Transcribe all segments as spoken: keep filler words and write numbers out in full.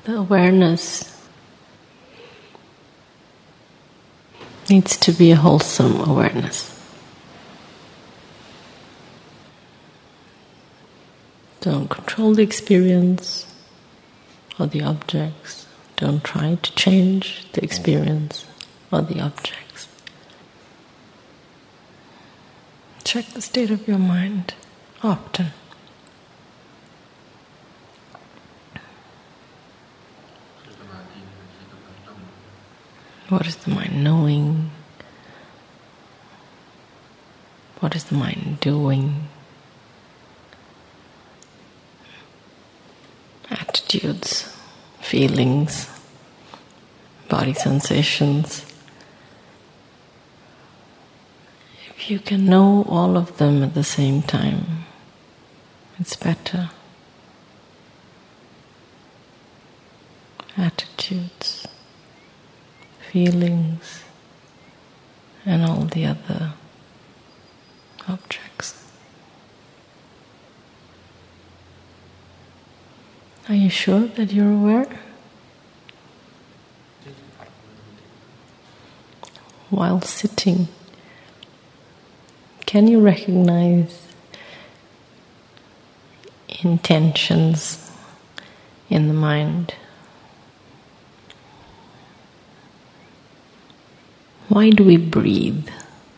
The awareness needs to be a wholesome awareness. Don't control the experience or the objects. Don't try to change the experience or the objects. Check the state of your mind often. What is the mind knowing? What is the mind doing? Attitudes, feelings, body sensations. If you can know all of them at the same time, it's better. Attitudes, feelings, and all the other objects. Are you sure that you're aware? While sitting, can you recognize intentions in the mind? Why do we breathe?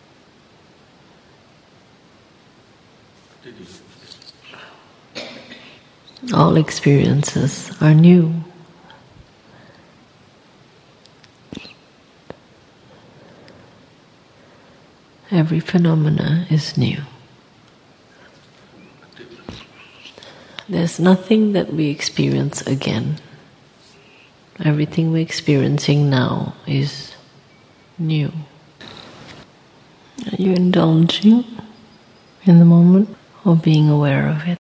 All experiences are new. Every phenomena is new. There's nothing that we experience again. Everything we're experiencing now is new. Are you indulging in the moment or being aware of it?